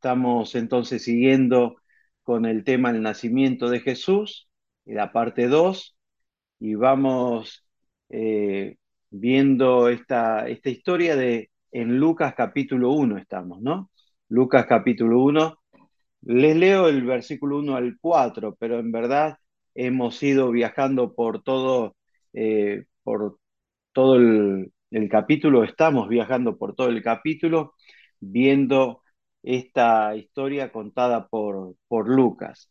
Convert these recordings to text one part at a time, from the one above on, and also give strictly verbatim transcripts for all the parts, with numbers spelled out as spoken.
Estamos entonces siguiendo con el tema del nacimiento de Jesús, la parte dos, y vamos eh, viendo esta, esta historia de en Lucas capítulo uno estamos, ¿no? Lucas capítulo uno. Les leo el versículo uno al cuatro, pero en verdad hemos ido viajando por todo, eh, por todo el, el capítulo, estamos viajando por todo el capítulo, viendo esta historia contada por, por Lucas.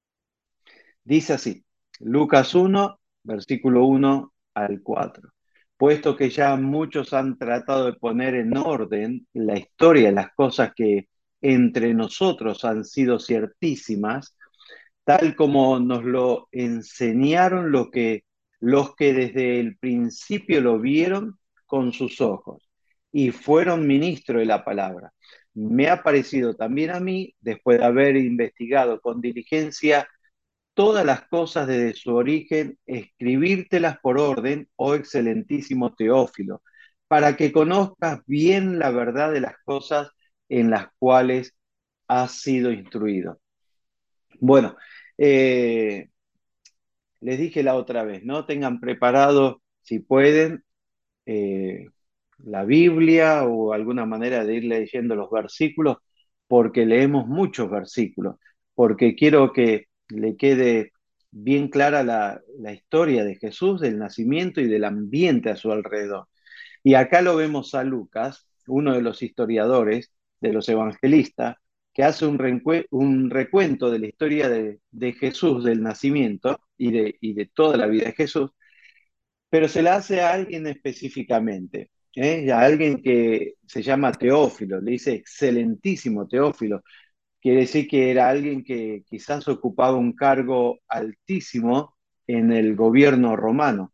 Dice así, Lucas uno, versículo uno al cuatro. Puesto que ya muchos han tratado de poner en orden la historia, las cosas que entre nosotros han sido ciertísimas, tal como nos lo enseñaron lo que, los que desde el principio lo vieron con sus ojos y fueron ministro de la palabra. Me ha parecido también a mí, después de haber investigado con diligencia todas las cosas desde su origen, escribírtelas por orden, oh excelentísimo Teófilo, para que conozcas bien la verdad de las cosas en las cuales has sido instruido. Bueno, eh, les dije la otra vez, ¿no? Tengan preparado, si pueden, eh, la Biblia o alguna manera de ir leyendo los versículos, porque leemos muchos versículos, porque quiero que le quede bien clara la, la historia de Jesús, del nacimiento y del ambiente a su alrededor. Y acá lo vemos a Lucas, uno de los historiadores, de los evangelistas, que hace un, rencue- un recuento de la historia de, de Jesús, del nacimiento y de, y de toda la vida de Jesús, pero se la hace a alguien específicamente, ¿eh? A alguien que se llama Teófilo, le dice excelentísimo Teófilo, quiere decir que era alguien que quizás ocupaba un cargo altísimo en el gobierno romano.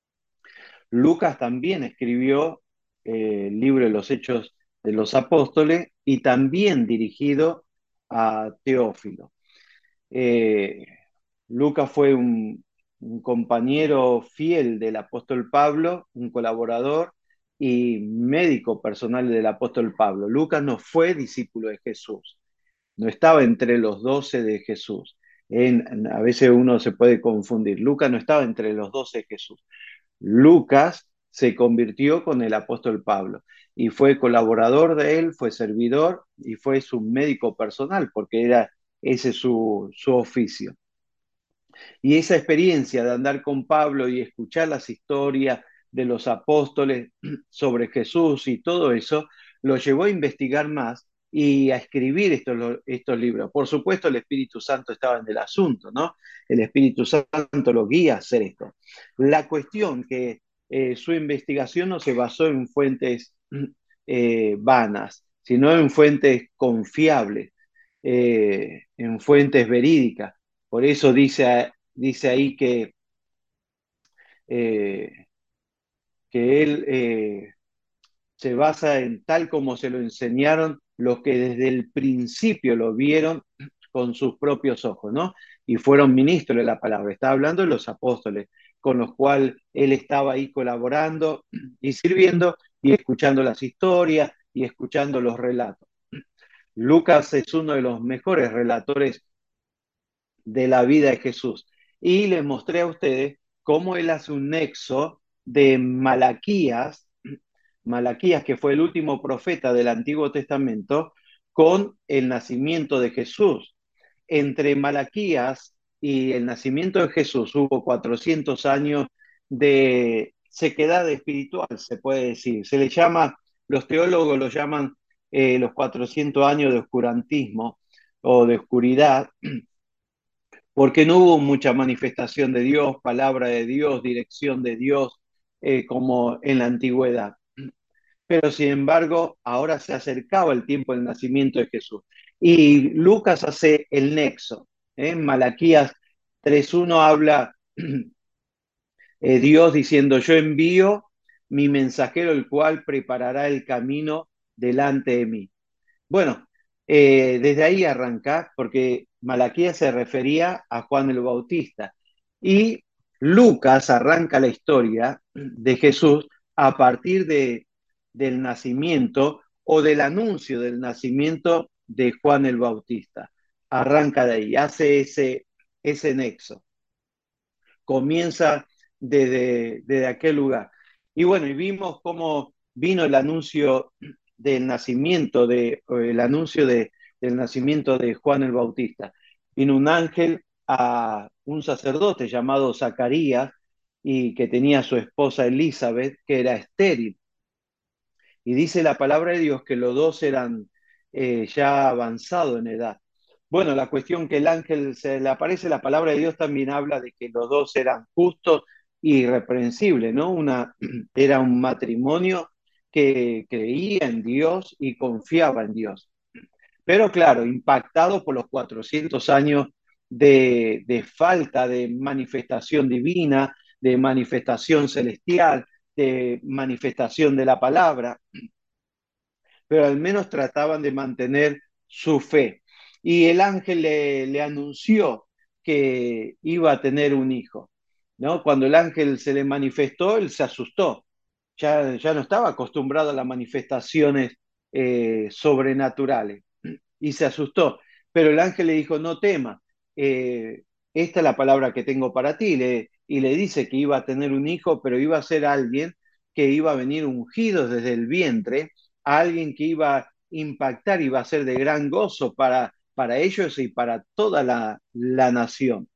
Lucas también escribió eh, el libro de los Hechos de los Apóstoles y también dirigido a Teófilo. Eh, Lucas fue un, un compañero fiel del apóstol Pablo, un colaborador y médico personal del apóstol Pablo. Lucas no fue discípulo de Jesús, no estaba entre los doce de Jesús. En, a veces uno se puede confundir. Lucas no estaba entre los doce de Jesús. Lucas se convirtió con el apóstol Pablo y fue colaborador de él, fue servidor y fue su médico personal, porque era ese su, su oficio. Y esa experiencia de andar con Pablo y escuchar las historias de los apóstoles sobre Jesús y todo eso, lo llevó a investigar más y a escribir estos, estos libros. Por supuesto, el Espíritu Santo estaba en el asunto, ¿no? El Espíritu Santo lo guía a hacer esto. La cuestión que eh, su investigación no se basó en fuentes eh, vanas, sino en fuentes confiables, eh, en fuentes verídicas. Por eso dice, dice ahí que, eh, que él eh, se basa en tal como se lo enseñaron los que desde el principio lo vieron con sus propios ojos, ¿no? Y fueron ministros de la palabra. Está hablando de los apóstoles, con los cuales él estaba ahí colaborando y sirviendo y escuchando las historias y escuchando los relatos. Lucas es uno de los mejores relatores de la vida de Jesús. Y les mostré a ustedes cómo él hace un nexo de Malaquías, Malaquías que fue el último profeta del Antiguo Testamento, con el nacimiento de Jesús. Entre Malaquías y el nacimiento de Jesús hubo cuatrocientos años de sequedad espiritual, se puede decir. Se le llama, los teólogos lo llaman eh, los cuatrocientos años de oscurantismo o de oscuridad, porque no hubo mucha manifestación de Dios, palabra de Dios, dirección de Dios, eh, como en la antigüedad. Pero sin embargo, ahora se acercaba el tiempo del nacimiento de Jesús. Y Lucas hace el nexo. ¿eh? Malaquías tres uno habla eh, Dios diciendo, yo envío mi mensajero, el cual preparará el camino delante de mí. Bueno, eh, desde ahí arranca, porque Malaquías se refería a Juan el Bautista. Y Lucas arranca la historia de Jesús a partir de, del nacimiento o del anuncio del nacimiento de Juan el Bautista. Arranca de ahí, hace ese, ese nexo, comienza desde, desde aquel lugar. Y bueno, y vimos cómo vino el anuncio del nacimiento, de, el anuncio de, del nacimiento de Juan el Bautista. Vino un ángel a un sacerdote llamado Zacarías y que tenía a su esposa Elizabeth, que era estéril. Y dice la palabra de Dios que los dos eran eh, ya avanzados en edad. Bueno, la cuestión que el ángel se le aparece, la palabra de Dios también habla de que los dos eran justos y irreprensibles, ¿no? Una, era un matrimonio que creía en Dios y confiaba en Dios. Pero claro, impactado por los cuatrocientos años de, de falta de manifestación divina, de manifestación celestial, de manifestación de la palabra, pero al menos trataban de mantener su fe. Y el ángel le, le anunció que iba a tener un hijo, ¿no? Cuando el ángel se le manifestó, él se asustó. Ya, ya no estaba acostumbrado a las manifestaciones eh, sobrenaturales y se asustó. Pero el ángel le dijo, no temas, eh, esta es la palabra que tengo para ti. Le, y le dice que iba a tener un hijo, pero iba a ser alguien que iba a venir ungido desde el vientre, a alguien que iba a impactar, iba a ser de gran gozo para, para ellos y para toda la, la nación.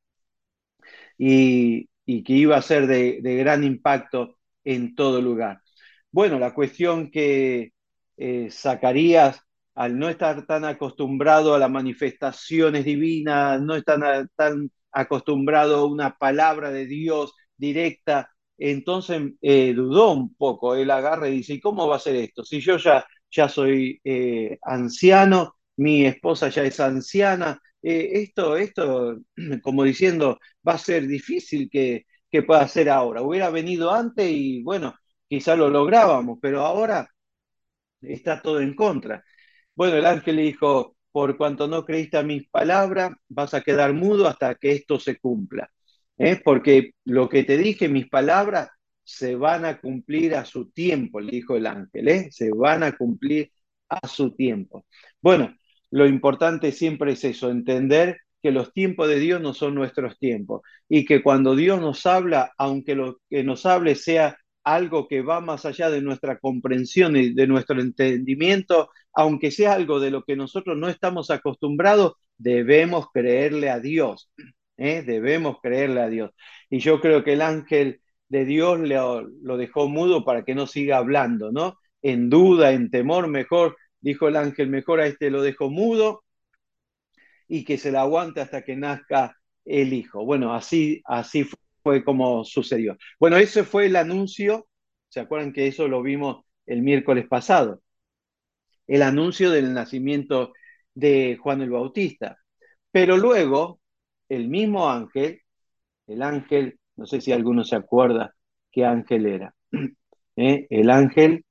Y, y, que iba a ser de, de, gran impacto en todo lugar. Bueno, la cuestión que eh, Zacarías, al no estar tan acostumbrado a las manifestaciones divinas, no estar tan acostumbrado a una palabra de Dios directa, entonces eh, dudó un poco. Él agarra y dice, ¿y cómo va a ser esto? Si yo ya, ya soy eh, anciano, mi esposa ya es anciana, eh, esto, esto, como diciendo, va a ser difícil que, que pueda hacer ahora. Hubiera venido antes y bueno, quizá lo lográbamos, pero ahora está todo en contra. Bueno, el ángel le dijo, por cuanto no creíste a mis palabras, vas a quedar mudo hasta que esto se cumpla. ¿Eh? Porque lo que te dije, mis palabras, se van a cumplir a su tiempo, le dijo el ángel, ¿eh? Se van a cumplir a su tiempo. Bueno, lo importante siempre es eso, entender que los tiempos de Dios no son nuestros tiempos y que cuando Dios nos habla, aunque lo que nos hable sea algo que va más allá de nuestra comprensión y de nuestro entendimiento, aunque sea algo de lo que nosotros no estamos acostumbrados, debemos creerle a Dios, ¿eh? Debemos creerle a Dios. Y yo creo que el ángel de Dios lo, lo dejó mudo para que no siga hablando, ¿no? En duda, en temor, mejor, dijo el ángel, mejor a este lo dejo mudo y que se la aguante hasta que nazca el hijo. Bueno, así, así fue como sucedió. Bueno, ese fue el anuncio, ¿se acuerdan que eso lo vimos el miércoles pasado? El anuncio del nacimiento de Juan el Bautista. Pero luego, el mismo ángel, el ángel, no sé si alguno se acuerda qué ángel era, ¿eh? El ángel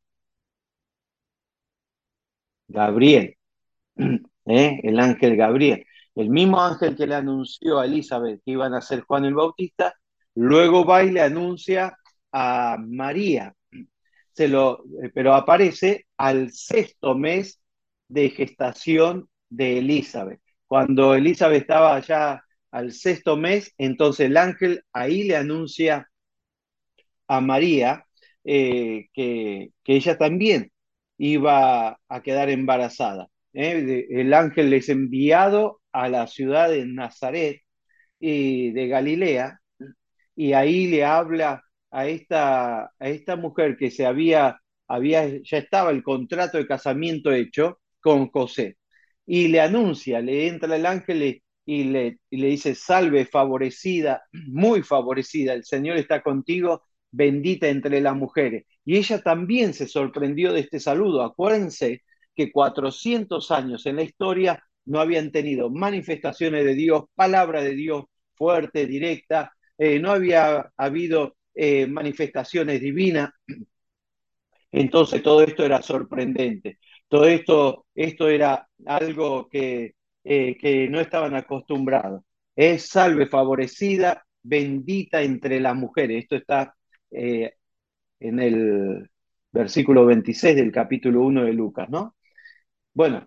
Gabriel, ¿eh? El ángel Gabriel. El mismo ángel que le anunció a Elizabeth que iban a ser Juan el Bautista, luego va y le anuncia a María, se lo, pero aparece al sexto mes de gestación de Elizabeth. Cuando Elizabeth estaba ya al sexto mes, entonces el ángel ahí le anuncia a María eh, que, que, ella también iba a quedar embarazada. ¿eh? El ángel les enviado a la ciudad de Nazaret y de Galilea, y ahí le habla a esta, a esta mujer que se había, había, ya estaba el contrato de casamiento hecho con José, y le anuncia, le entra el ángel y le, y le dice, salve favorecida, muy favorecida, el Señor está contigo, bendita entre las mujeres. Y ella también se sorprendió de este saludo. Acuérdense que cuatrocientos años en la historia no habían tenido manifestaciones de Dios, palabra de Dios fuerte, directa, eh, no había habido eh, manifestaciones divinas, entonces todo esto era sorprendente, todo esto, esto era algo que, eh, que no estaban acostumbrados. Es salve favorecida, bendita entre las mujeres. Esto está eh, en el versículo veintiséis del capítulo uno de Lucas, ¿no? Bueno,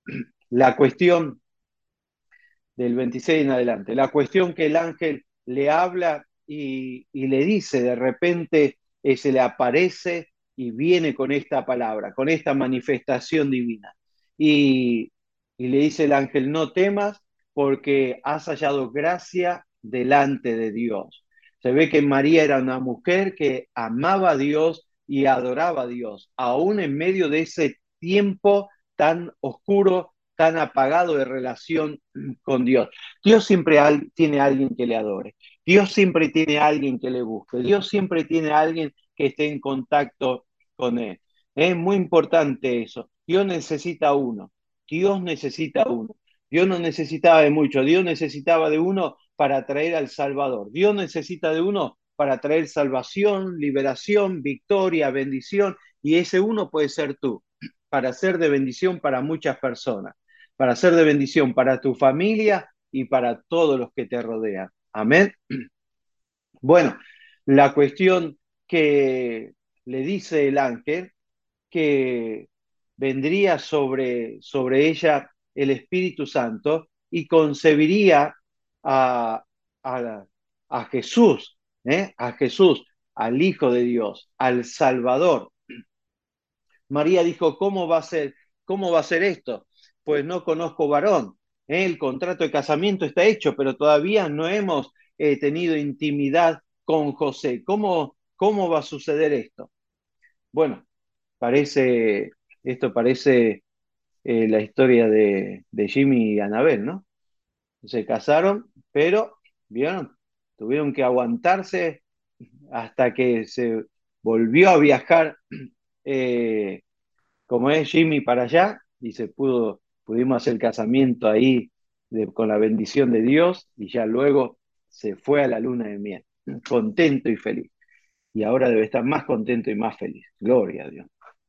La cuestión del veintiséis en adelante. La cuestión que el ángel le habla y, y le dice, de repente eh, se le aparece y viene con esta palabra, con esta manifestación divina. Y, y le dice el ángel, no temas porque has hallado gracia delante de Dios. Se ve que María era una mujer que amaba a Dios y adoraba a Dios, aún en medio de ese tiempo tan oscuro, tan apagado de relación con Dios. Dios siempre al, tiene a alguien que le adore. Dios siempre tiene a alguien que le busque. Dios siempre tiene a alguien que esté en contacto con Él. Es muy importante eso. Dios necesita uno. Dios necesita uno. Dios no necesitaba de mucho. Dios necesitaba de uno para traer al Salvador. Dios necesita de uno para traer salvación, liberación, victoria, bendición. Y ese uno puede ser tú, para ser de bendición para muchas personas, para ser de bendición para tu familia y para todos los que te rodean. Amén. Bueno, la cuestión que le dice el ángel, que vendría sobre, sobre ella el Espíritu Santo y concebiría a, a, a Jesús, ¿eh? a Jesús, al Hijo de Dios, al Salvador. María dijo, ¿cómo va a ser, cómo va a ser esto? Pues no conozco varón. ¿Eh? El contrato de casamiento está hecho, pero todavía no hemos eh, tenido intimidad con José. ¿Cómo, ¿Cómo va a suceder esto? Bueno, parece, esto parece eh, la historia de, de Jimmy y Anabel, ¿no? Se casaron, pero, ¿vieron? Tuvieron que aguantarse hasta que se volvió a viajar eh, como es Jimmy para allá, y se pudo, pudimos hacer el casamiento ahí de, con la bendición de Dios, y ya luego se fue a la luna de miel, contento y feliz. Y ahora debe estar más contento y más feliz. Gloria a Dios.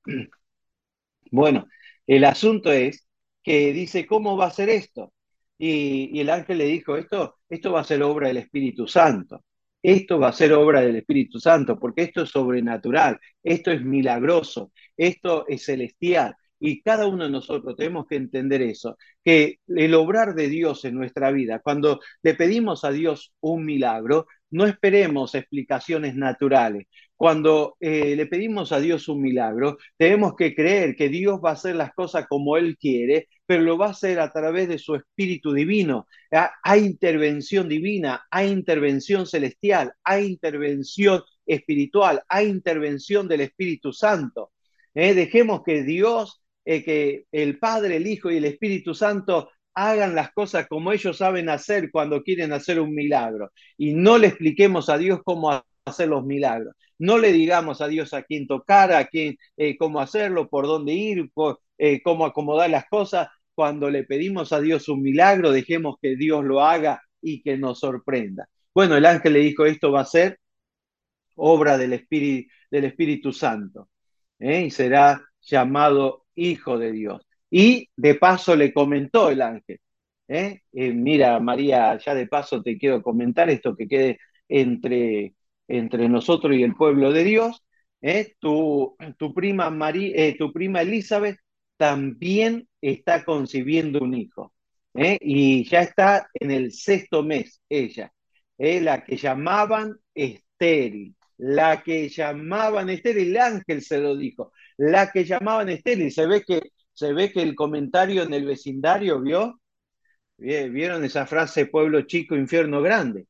Bueno, el asunto es que dice, ¿cómo va a ser esto? Y, y el ángel le dijo, esto, esto va a ser obra del Espíritu Santo. Esto va a ser obra del Espíritu Santo, porque esto es sobrenatural, esto es milagroso, esto es celestial. Y cada uno de nosotros tenemos que entender eso, que el obrar de Dios en nuestra vida, cuando le pedimos a Dios un milagro, no esperemos explicaciones naturales. Cuando eh, le pedimos a Dios un milagro, tenemos que creer que Dios va a hacer las cosas como Él quiere, pero lo va a hacer a través de su Espíritu Divino. Hay intervención divina, hay intervención celestial, hay intervención espiritual, hay intervención del Espíritu Santo. ¿Eh? Dejemos que Dios, eh, que el Padre, el Hijo y el Espíritu Santo hagan las cosas como ellos saben hacer cuando quieren hacer un milagro. Y no le expliquemos a Dios cómo hacer los milagros. No le digamos a Dios a quién tocar, a quién, eh, cómo hacerlo, por dónde ir, por, eh, cómo acomodar las cosas. Cuando le pedimos a Dios un milagro, dejemos que Dios lo haga y que nos sorprenda. Bueno, el ángel le dijo, esto va a ser obra del Espíritu, del Espíritu Santo, ¿eh? Y será llamado Hijo de Dios. Y de paso le comentó el ángel, ¿eh? Eh, mira, María, ya de paso te quiero comentar esto que quede entre, entre nosotros y el pueblo de Dios. ¿Eh? Tu, tu, prima María, eh, tu prima Elizabeth también está concibiendo un hijo, ¿eh? Y ya está en el sexto mes ella, ¿eh? La que llamaban estéril, la que llamaban estéril, el ángel se lo dijo, la que llamaban estéril. Se ve que, se ve que el comentario en el vecindario, ¿vio? ¿Vieron esa frase, pueblo chico, infierno grande?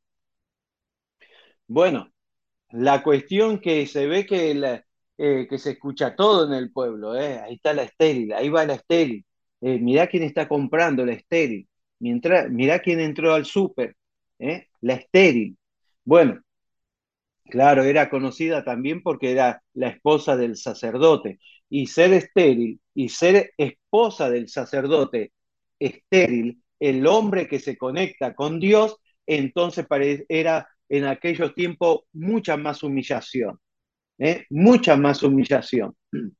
Bueno, la cuestión que se ve que, la, eh, que se escucha todo en el pueblo, ¿eh? Ahí está la estéril, ahí va la estéril, eh, mirá quién está comprando la estéril, mientras, mirá quién entró al súper, ¿eh? La estéril. Bueno, claro, era conocida también porque era la esposa del sacerdote. Y ser estéril y ser esposa del sacerdote estéril, el hombre que se conecta con Dios, entonces era en aquellos tiempos mucha más humillación, ¿eh? Mucha más humillación.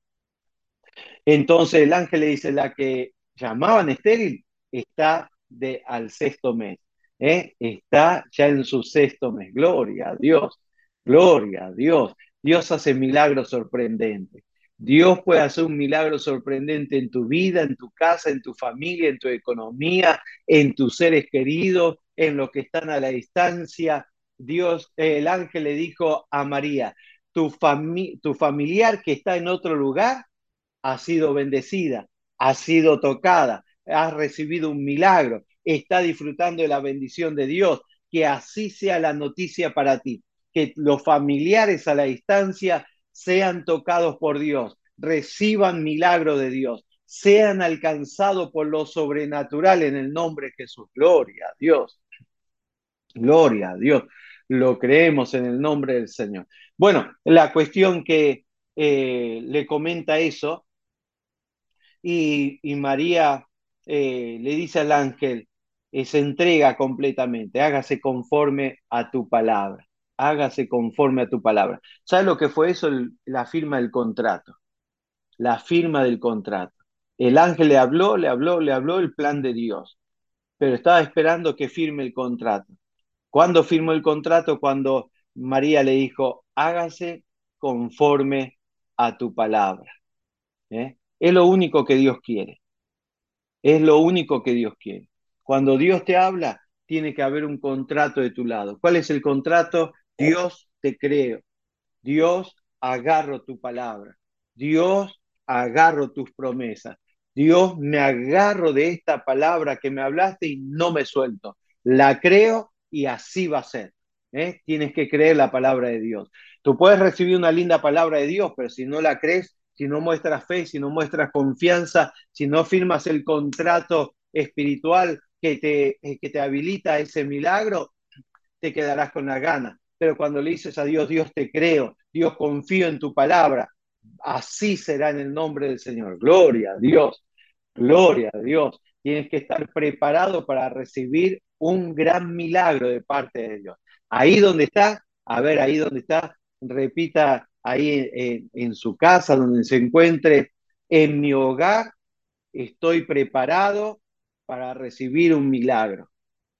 Entonces el ángel le dice, la que llamaban estéril está de al sexto mes, ¿eh? Está ya en su sexto mes. Gloria a Dios, gloria a Dios. Dios hace milagros sorprendentes. Dios puede hacer un milagro sorprendente en tu vida, en tu casa, en tu familia, en tu economía, en tus seres queridos, en los que están a la distancia. Dios, eh, el ángel le dijo a María, tu, fami tu familiar que está en otro lugar ha sido bendecida, ha sido tocada, ha recibido un milagro, está disfrutando de la bendición de Dios. Que así sea la noticia para ti, que los familiares a la distancia sean tocados por Dios, reciban milagro de Dios, sean alcanzados por lo sobrenatural en el nombre de Jesús. Gloria a Dios, gloria a Dios. Lo creemos en el nombre del Señor. Bueno, la cuestión que eh, le comenta eso, y, y María eh, le dice al ángel, eh, se entrega completamente, hágase conforme a tu palabra, hágase conforme a tu palabra. ¿Sabes lo que fue eso? El, la firma del contrato, la firma del contrato. El ángel le habló, le habló, le habló el plan de Dios, pero estaba esperando que firme el contrato. ¿Cuándo firmó el contrato? Cuando María le dijo, hágase conforme a tu palabra. ¿Eh? Es lo único que Dios quiere. Es lo único que Dios quiere. Cuando Dios te habla, tiene que haber un contrato de tu lado. ¿Cuál es el contrato? Dios te creo. Dios, agarro tu palabra. Dios, agarro tus promesas. Dios, me agarro de esta palabra que me hablaste y no me suelto. La creo y así va a ser. ¿Eh? Tienes que creer la palabra de Dios. Tú puedes recibir una linda palabra de Dios, pero si no la crees, si no muestras fe, si no muestras confianza, si no firmas el contrato espiritual que te, que te habilita ese milagro, te quedarás con la gana. Pero cuando le dices a Dios, Dios te creo, Dios confío en tu palabra, así será en el nombre del Señor. Gloria a Dios, gloria a Dios. Tienes que estar preparado para recibir un gran milagro de parte de Dios. Ahí donde está, a ver, ahí donde está, repita ahí en, en su casa, donde se encuentre, en mi hogar, estoy preparado para recibir un milagro.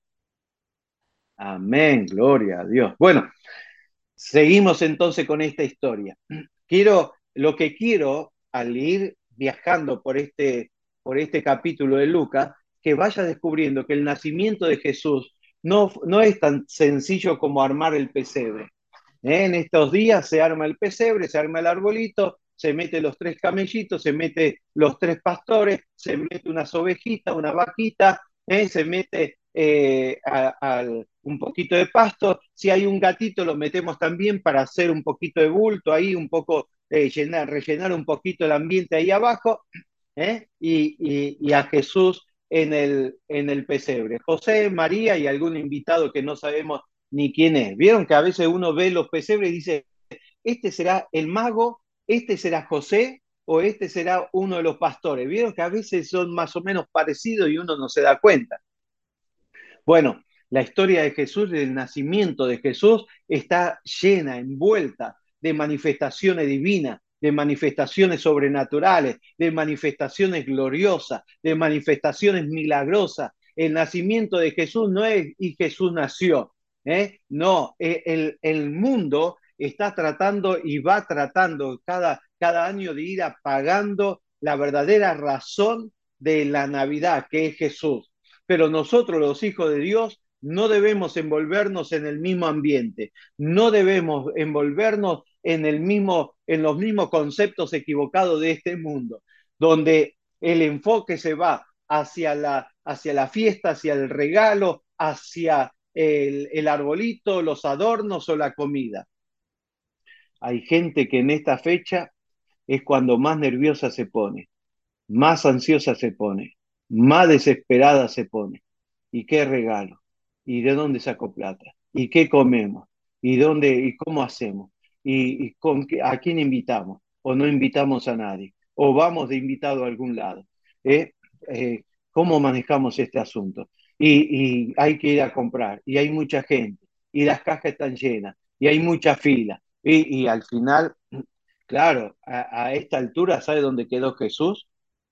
Amén, gloria a Dios. Bueno, seguimos entonces con esta historia. Quiero, lo que quiero al ir viajando por este, por este capítulo de Lucas, que vaya descubriendo que el nacimiento de Jesús no, no es tan sencillo como armar el pesebre. ¿Eh? En estos días se arma el pesebre, se arma el arbolito, se mete los tres camellitos, se mete los tres pastores, se mete unas ovejitas, una vaquita, ¿eh? Se mete eh, a, a, un poquito de pasto. Si hay un gatito, lo metemos también para hacer un poquito de bulto ahí, un poco, eh, llenar, rellenar un poquito el ambiente ahí abajo, ¿eh? y, y, y, a Jesús en el, en el pesebre. José, María y algún invitado que no sabemos ni quién es. Vieron que a veces uno ve los pesebres y dice, este será el mago, este será José o este será uno de los pastores. Vieron que a veces son más o menos parecidos y uno no se da cuenta. Bueno, la historia de Jesús, del nacimiento de Jesús, está llena, envuelta de manifestaciones divinas, de manifestaciones sobrenaturales, de manifestaciones gloriosas, de manifestaciones milagrosas. El nacimiento de Jesús no es y Jesús nació. ¿eh? No, el, el mundo está tratando y va tratando cada, cada año de ir apagando la verdadera razón de la Navidad, que es Jesús. Pero nosotros, los hijos de Dios, no debemos envolvernos en el mismo ambiente, no debemos envolvernos en, el mismo, en los mismos conceptos equivocados de este mundo, donde el enfoque se va hacia la, hacia la fiesta, hacia el regalo, hacia el, el arbolito, los adornos o la comida. Hay gente que en esta fecha es cuando más nerviosa se pone, más ansiosa se pone, más desesperada se pone. ¿Y qué regalo? ¿Y de dónde saco plata? ¿Y qué comemos? ¿Y dónde y cómo hacemos? ¿Y, y con qué, a quién invitamos? ¿O no invitamos a nadie? ¿O vamos de invitado a algún lado? ¿Eh? Eh, ¿Cómo manejamos este asunto? Y, y hay que ir a comprar, y hay mucha gente, y las cajas están llenas, y hay mucha fila. Y, y al final, claro, a, a esta altura, ¿sabe dónde quedó Jesús?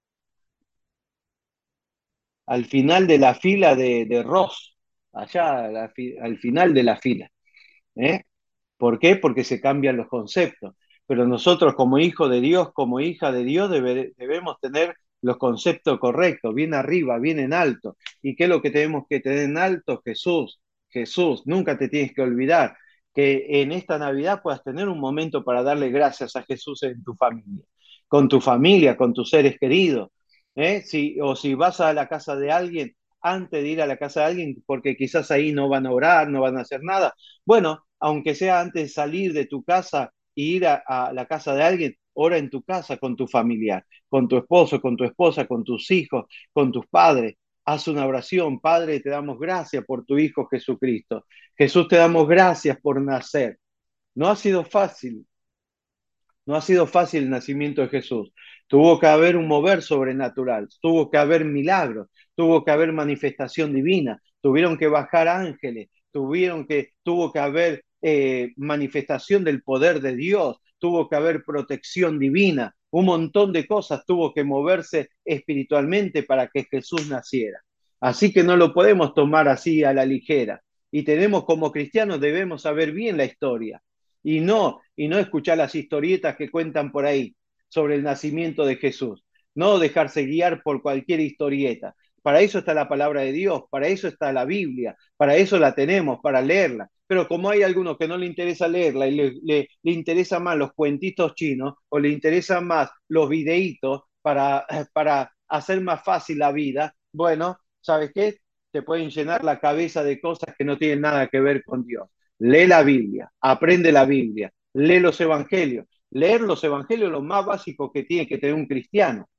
Al final de la fila de, de Ross, allá la, al final de la fila. ¿eh? ¿Por qué? Porque se cambian los conceptos. pero nosotros como hijos de Dios, como hija de Dios, debe, debemos tener los conceptos correctos, bien arriba, bien en alto. ¿Y qué es lo que tenemos que tener en alto? Jesús, Jesús, nunca te tienes que olvidar que en esta Navidad puedas tener un momento para darle gracias a Jesús en tu familia, con tu familia, con tus seres queridos. ¿Eh? Si, o si vas a la casa de alguien, antes de ir a la casa de alguien, porque quizás ahí no van a orar, no van a hacer nada. Bueno, aunque sea antes de salir de tu casa e ir a, a la casa de alguien, ora en tu casa con tu familiar, con tu esposo, con tu esposa, con tus hijos, con tus padres. Haz una oración, Padre, te damos gracias por tu Hijo Jesucristo. Jesús, te damos gracias por nacer. No ha sido fácil, no ha sido fácil el nacimiento de Jesús. Tuvo que haber un mover sobrenatural, tuvo que haber milagros, tuvo que haber manifestación divina, tuvieron que bajar ángeles, tuvieron que, tuvo que haber eh, manifestación del poder de Dios, tuvo que haber protección divina, un montón de cosas tuvo que moverse espiritualmente para que Jesús naciera. Así que no lo podemos tomar así a la ligera. Y tenemos como cristianos, debemos saber bien la historia y no, y no escuchar las historietas que cuentan por ahí sobre el nacimiento de Jesús. No dejarse guiar por cualquier historieta. Para eso está la palabra de Dios, para eso está la Biblia, para eso la tenemos, para leerla. Pero como hay algunos que no le interesa leerla y le, le, le interesan más los cuentitos chinos o le interesan más los videitos para, para hacer más fácil la vida, bueno, ¿sabes qué? Te pueden llenar la cabeza de cosas que no tienen nada que ver con Dios. Lee la Biblia, aprende la Biblia, lee los evangelios. Leer los evangelios es lo más básico que tiene que tener un cristiano.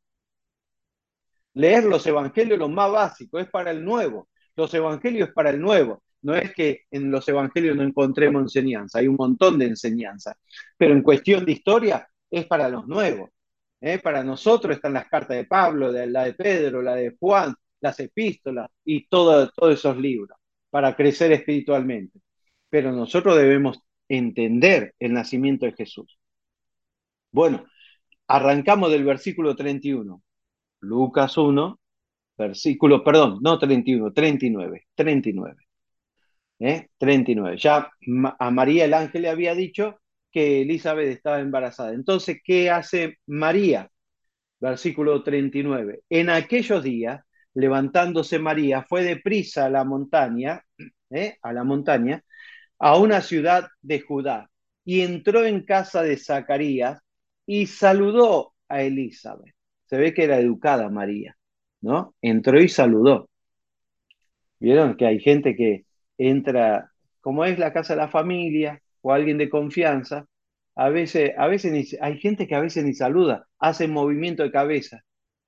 Leer los evangelios es lo más básico, es para el nuevo. Los evangelios es para el nuevo. No es que en los evangelios no encontremos enseñanza, hay un montón de enseñanza. Pero en cuestión de historia es para los nuevos. ¿Eh? Para nosotros están las cartas de Pablo, de, la de Pedro, la de Juan, las epístolas y todo, todos esos libros para crecer espiritualmente. Pero nosotros debemos entender el nacimiento de Jesús. Bueno, arrancamos del versículo treinta y uno. Lucas uno, versículo, perdón, no treinta y uno, treinta y nueve, treinta y nueve, ¿eh? treinta y nueve. Ya a María el ángel le había dicho que Elizabeth estaba embarazada. Entonces, ¿qué hace María? Versículo treinta y nueve. En aquellos días, levantándose María, fue deprisa a la montaña, ¿eh? a la montaña, a una ciudad de Judá, y entró en casa de Zacarías y saludó a Elizabeth. Se ve que era educada María, ¿no? Entró y saludó. Vieron que hay gente que entra, como es la casa de la familia o alguien de confianza, a veces, a veces ni, hay gente que a veces ni saluda, hace movimiento de cabeza,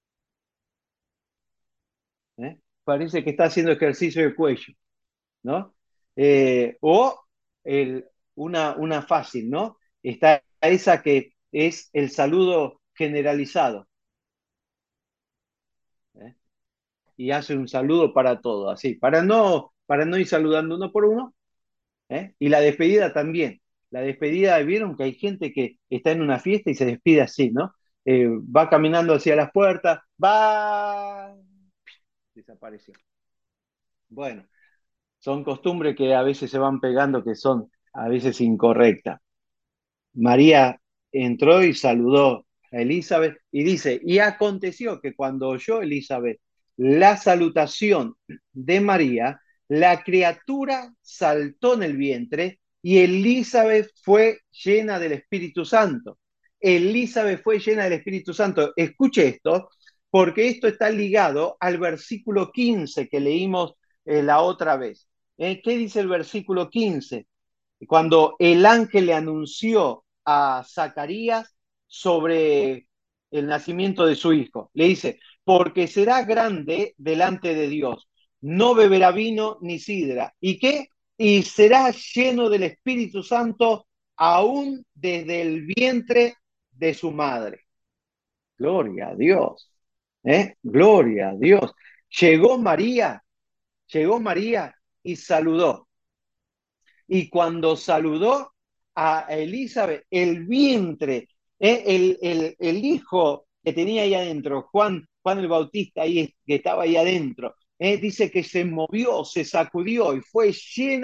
¿eh? Parece que está haciendo ejercicio de cuello, ¿no? Eh, o el, una, una fácil, ¿no? Está esa que es el saludo generalizado, ¿eh? Y hace un saludo para todo, así, para no, para no ir saludando uno por uno, ¿eh? Y la despedida también. La despedida, vieron que hay gente que está en una fiesta y se despide así, ¿no? Eh, va caminando hacia las puertas, va, desapareció. Bueno, son costumbres que a veces se van pegando que son a veces incorrectas. María entró y saludó a Elizabeth y dice, y aconteció que cuando oyó Elizabeth la salutación de María, la criatura saltó en el vientre y Elizabeth fue llena del Espíritu Santo. Elizabeth fue llena del Espíritu Santo. Escuche esto, porque esto está ligado al versículo quince que leímos eh, la otra vez. ¿Eh? ¿Qué dice el versículo quince? Cuando el ángel le anunció a Zacarías sobre el nacimiento de su hijo. Le dice, porque será grande delante de Dios, no beberá vino ni sidra. ¿Y qué? Y será lleno del Espíritu Santo aún desde el vientre de su madre. Gloria a Dios. ¿Eh? Gloria a Dios. Llegó María, llegó María y saludó. Y cuando saludó a Elizabeth, el vientre, eh, el, el, el, hijo que tenía ahí adentro, Juan, Juan el Bautista, ahí, que estaba ahí adentro, eh, dice que se movió, se sacudió y fue llena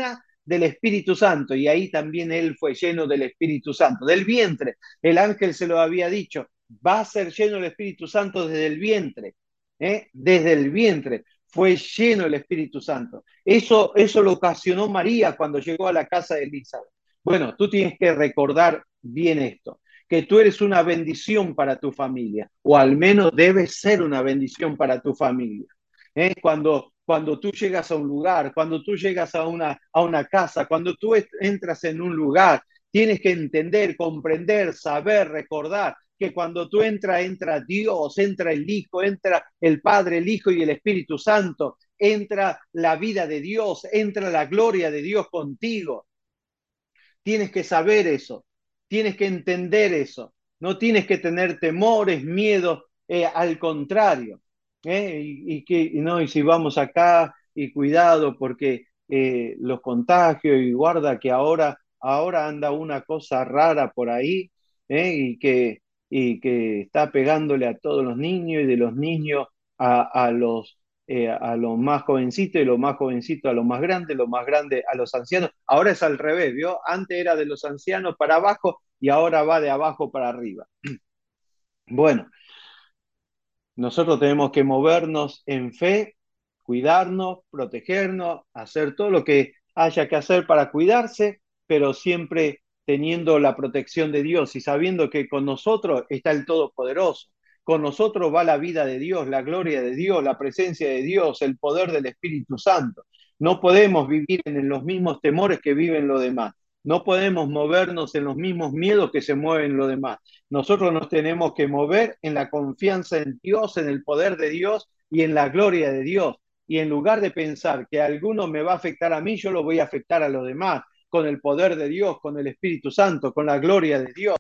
del Espíritu Santo, y ahí también él fue lleno del Espíritu Santo, del vientre. El ángel se lo había dicho, va a ser lleno del Espíritu Santo desde el vientre, ¿eh? Desde el vientre fue lleno el Espíritu Santo. Eso, eso lo ocasionó María cuando llegó a la casa de Elizabeth. Bueno, tú tienes que recordar bien esto, que tú eres una bendición para tu familia, o al menos debes ser una bendición para tu familia. ¿Eh? Cuando, cuando tú llegas a un lugar, cuando tú llegas a una, a una casa, cuando tú entras en un lugar, tienes que entender, comprender, saber, recordar que cuando tú entras, entra Dios, entra el Hijo, entra el Padre, el Hijo y el Espíritu Santo, entra la vida de Dios, entra la gloria de Dios contigo. Tienes que saber eso, tienes que entender eso, no tienes que tener temores, miedos, eh, al contrario. ¿Eh? Y, y, que, y, no, y si vamos acá, y cuidado, porque eh, los contagios, y guarda que ahora, ahora anda una cosa rara por ahí, ¿eh? y, que, y que está pegándole a todos los niños, y de los niños a, a los eh, a los más jovencitos y los más jovencitos a los más grandes, los más grandes a los ancianos. Ahora es al revés, ¿vio? Antes era de los ancianos para abajo y ahora va de abajo para arriba. Bueno, nosotros tenemos que movernos en fe, cuidarnos, protegernos, hacer todo lo que haya que hacer para cuidarse, pero siempre teniendo la protección de Dios y sabiendo que con nosotros está el Todopoderoso. Con nosotros va la vida de Dios, la gloria de Dios, la presencia de Dios, el poder del Espíritu Santo. No podemos vivir en los mismos temores que viven los demás. No podemos movernos en los mismos miedos que se mueven los demás. Nosotros nos tenemos que mover en la confianza en Dios, en el poder de Dios y en la gloria de Dios. Y en lugar de pensar que alguno me va a afectar a mí, yo lo voy a afectar a los demás, con el poder de Dios, con el Espíritu Santo, con la gloria de Dios.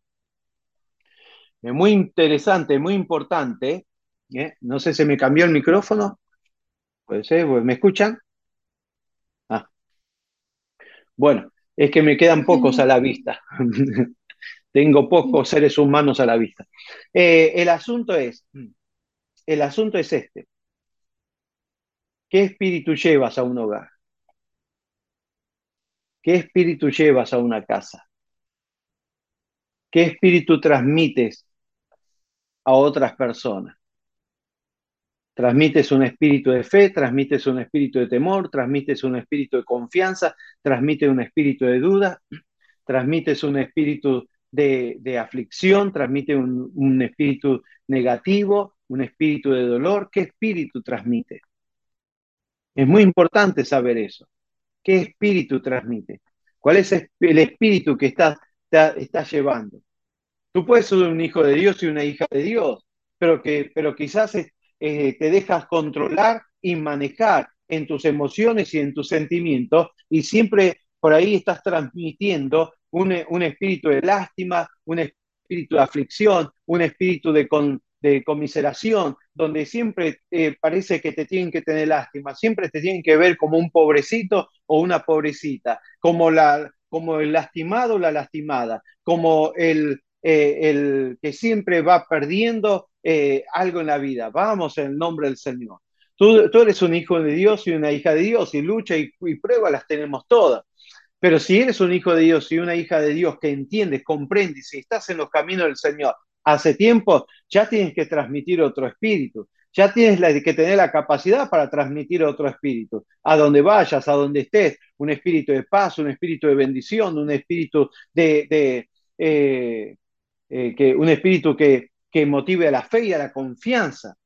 Es muy interesante, muy importante. ¿Eh? No sé, ¿se me cambió el micrófono? Puede ser, ¿me escuchan? Ah, bueno, es que me quedan pocos a la vista. Tengo pocos seres humanos a la vista. Eh, el asunto es, el asunto es este. ¿Qué espíritu llevas a un hogar? ¿Qué espíritu llevas a una casa? ¿Qué espíritu transmites a otras personas? ¿Transmites un espíritu de fe? ¿Transmites un espíritu de temor? ¿Transmites un espíritu de confianza? ¿Transmites un espíritu de duda? ¿Transmites un espíritu de, de aflicción? ¿Transmites un, un espíritu negativo? ¿Un espíritu de dolor? ¿Qué espíritu transmite? Es muy importante saber eso. ¿Qué espíritu transmite? ¿Cuál es el espíritu que estás está, está llevando? Tú puedes ser un hijo de Dios y una hija de Dios, pero, que, pero quizás eh, te dejas controlar y manejar en tus emociones y en tus sentimientos, y siempre por ahí estás transmitiendo un, un espíritu de lástima, un espíritu de aflicción, un espíritu de, con, de conmiseración, donde siempre eh, parece que te tienen que tener lástima, siempre te tienen que ver como un pobrecito o una pobrecita, como, la, como el lastimado o la lastimada, como el, eh, el que siempre va perdiendo eh, algo en la vida. Vamos en el nombre del Señor. Tú, tú, eres un hijo de Dios y una hija de Dios, y lucha y, y prueba las tenemos todas. Pero si eres un hijo de Dios y una hija de Dios que entiendes, comprendes, y estás en los caminos del Señor hace tiempo, ya tienes que transmitir otro espíritu. Ya tienes la, que tener la capacidad para transmitir otro espíritu. A donde vayas, a donde estés, un espíritu de paz, un espíritu de bendición, un espíritu de, de eh, eh, que, un espíritu que, que motive a la fe y a la confianza.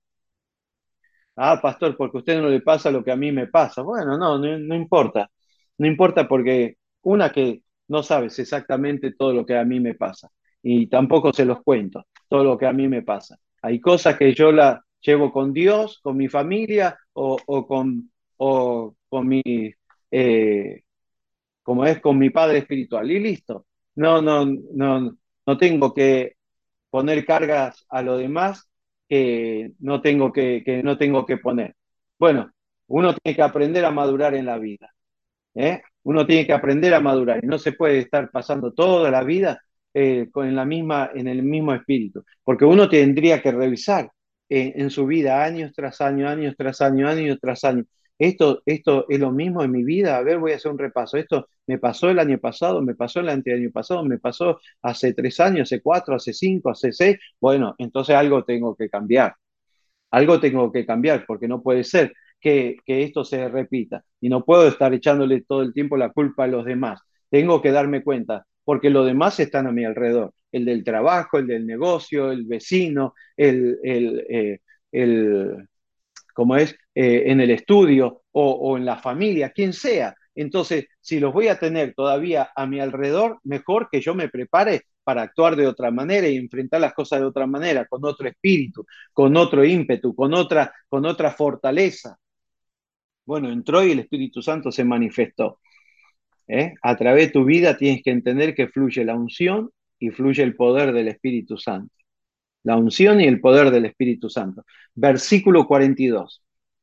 Ah, pastor, porque a usted no le pasa lo que a mí me pasa. Bueno, no, no, no importa. No importa porque una que no sabes exactamente todo lo que a mí me pasa. Y tampoco se los cuento, todo lo que a mí me pasa. Hay cosas que yo la llevo con Dios, con mi familia o, o con, o con mi, eh, como es con mi padre espiritual. Y listo. No, no, no, no tengo que poner cargas a lo demás que no tengo que, que no tengo que poner. Bueno, uno tiene que aprender a madurar en la vida. ¿Eh? Uno tiene que aprender a madurar y no se puede estar pasando toda la vida eh, con la misma, en el mismo espíritu, porque uno tendría que revisar eh, en su vida años tras año, años tras año, años tras año, Esto, esto es lo mismo en mi vida. A ver, voy a hacer un repaso. Esto me pasó el año pasado, me pasó el anteaño pasado, me pasó hace tres años, hace cuatro, hace cinco, hace seis. Bueno, entonces algo tengo que cambiar. Algo tengo que cambiar porque no puede ser que, que esto se repita. Y no puedo estar echándole todo el tiempo la culpa a los demás. Tengo que darme cuenta porque los demás están a mi alrededor. El del trabajo, el del negocio, el vecino, el, el, eh, el como es eh, en el estudio o, o en la familia, quien sea. Entonces, si los voy a tener todavía a mi alrededor, mejor que yo me prepare para actuar de otra manera y enfrentar las cosas de otra manera, con otro espíritu, con otro ímpetu, con otra, con otra fortaleza. Bueno, entró y el Espíritu Santo se manifestó. ¿eh? A través de tu vida tienes que entender que fluye la unción y fluye el poder del Espíritu Santo. La unción y el poder del Espíritu Santo. Versículo cuarenta y dos.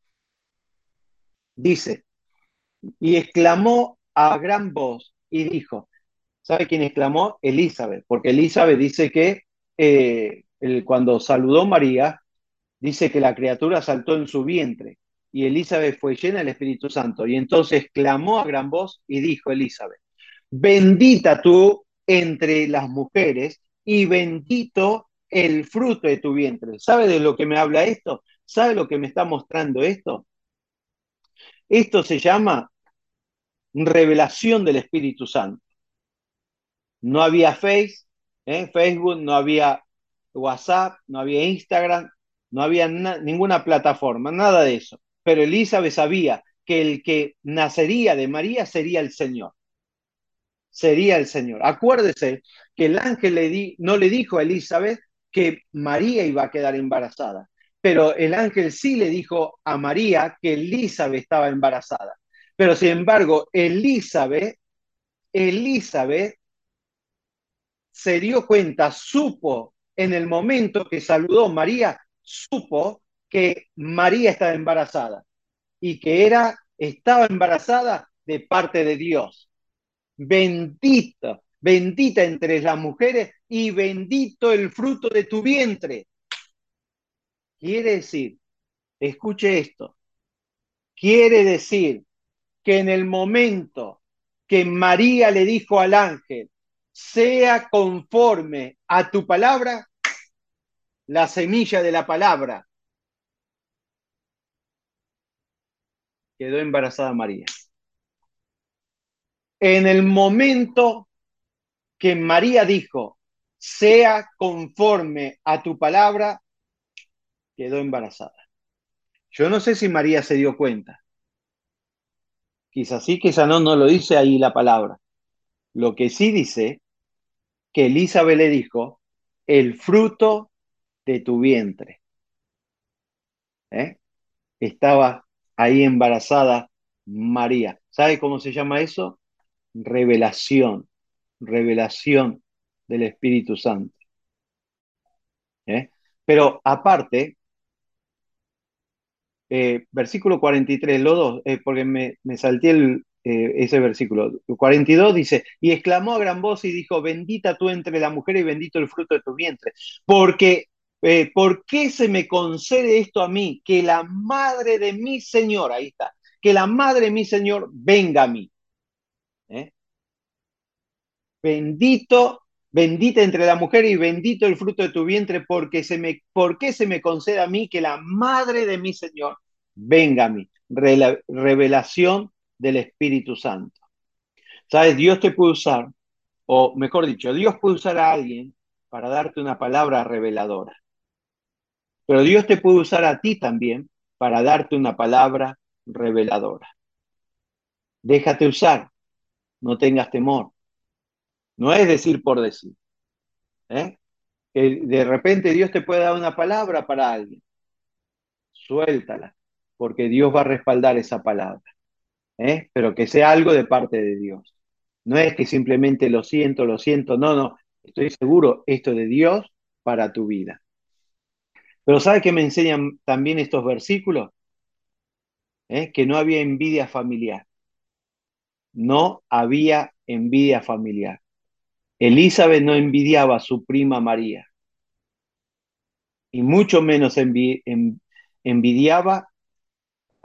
Dice, y exclamó a gran voz y dijo, ¿sabe quién exclamó? Elizabeth, porque Elizabeth dice que eh, el, cuando saludó María, dice que la criatura saltó en su vientre y Elizabeth fue llena del Espíritu Santo. Y entonces clamó a gran voz y dijo Elizabeth, bendita tú entre las mujeres y bendito el fruto de tu vientre. ¿Sabe de lo que me habla esto? ¿Sabe lo que me está mostrando esto? Esto se llama revelación del Espíritu Santo. No había Face, ¿eh? Facebook, no había WhatsApp, no había Instagram, no había na ninguna plataforma, nada de eso. Pero Elizabeth sabía que el que nacería de María sería el Señor, sería el Señor. Acuérdese que el ángel le di, no le dijo a Elizabeth que María iba a quedar embarazada, pero el ángel sí le dijo a María que Elizabeth estaba embarazada. Pero sin embargo, Elizabeth, Elizabeth se dio cuenta, supo en el momento que saludó María, supo que María estaba embarazada y que era, estaba embarazada de parte de Dios. Bendito, bendita entre las mujeres y bendito el fruto de tu vientre. Quiere decir, escuche esto, quiere decir que en el momento que María le dijo al ángel, sea conforme a tu palabra, la semilla de la palabra, quedó embarazada María. En el momento que María dijo, sea conforme a tu palabra, quedó embarazada. Yo no sé si María se dio cuenta. Quizás sí, quizás no, no lo dice ahí la palabra. Lo que sí dice que Elizabeth le dijo, el fruto de tu vientre. ¿eh? Estaba ahí embarazada María. ¿Sabe cómo se llama eso? Revelación, revelación del Espíritu Santo. ¿eh? Pero aparte, eh, versículo cuarenta y tres, los dos, eh, porque me, me salté el, eh, ese versículo. cuarenta y dos dice, y exclamó a gran voz y dijo, bendita tú entre la mujer y bendito el fruto de tu vientre. Porque, eh, ¿por qué se me concede esto a mí? Que la madre de mi Señor, ahí está, que la madre de mi Señor venga a mí. ¿eh? Bendito, bendita entre la mujer y bendito el fruto de tu vientre, porque se me, ¿por qué se me concede a mí que la madre de mi Señor venga a mí? Rela, revelación del Espíritu Santo. ¿Sabes? Dios te puede usar, o mejor dicho, Dios puede usar a alguien para darte una palabra reveladora. Pero Dios te puede usar a ti también para darte una palabra reveladora. Déjate usar, no tengas temor. No es decir por decir. ¿eh? Que de repente Dios te puede dar una palabra para alguien, suéltala, porque Dios va a respaldar esa palabra, ¿eh? Pero que sea algo de parte de Dios. No es que simplemente lo siento, lo siento, no, no, estoy seguro, esto es de Dios para tu vida. Pero ¿sabe qué me enseñan también estos versículos? ¿Eh? Que no había envidia familiar, no había envidia familiar. Elizabeth no envidiaba a su prima María, y mucho menos envi envidiaba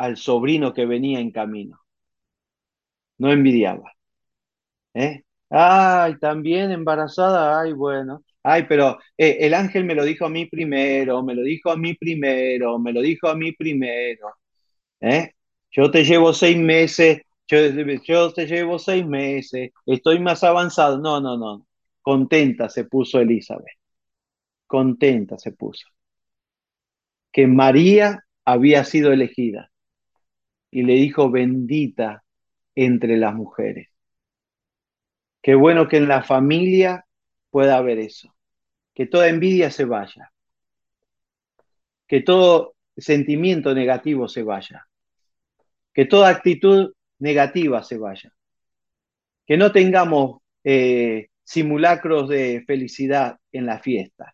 al sobrino que venía en camino. No envidiaba. ¿Eh? Ay, también embarazada, ay, bueno. Ay, pero eh, el ángel me lo dijo a mí primero, me lo dijo a mí primero, me lo dijo a mí primero. ¿Eh? Yo te llevo seis meses, yo, yo te llevo seis meses, estoy más avanzado. No, no, no. Contenta se puso Elizabeth, contenta se puso. Que María había sido elegida y le dijo bendita entre las mujeres. Qué bueno que en la familia pueda haber eso, que toda envidia se vaya, que todo sentimiento negativo se vaya, que toda actitud negativa se vaya, que no tengamos eh, simulacros de felicidad en la fiesta,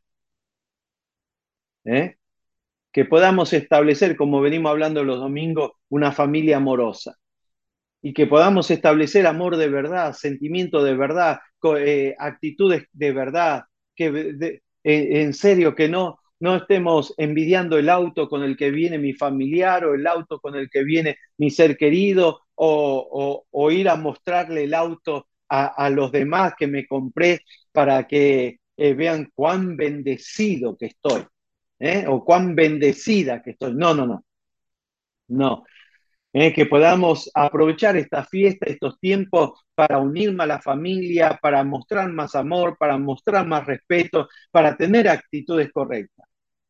¿eh? Que podamos establecer, como venimos hablando los domingos, una familia amorosa y que podamos establecer amor de verdad, sentimiento de verdad, eh, actitudes de verdad, que de, eh, en serio que no, no estemos envidiando el auto con el que viene mi familiar o el auto con el que viene mi ser querido o, o, o ir a mostrarle el auto a, a, los demás que me compré para que eh, vean cuán bendecido que estoy, ¿eh? O cuán bendecida que estoy. No, no, no, no. Eh, que podamos aprovechar esta fiesta, estos tiempos para unir más a la familia, para mostrar más amor, para mostrar más respeto, para tener actitudes correctas.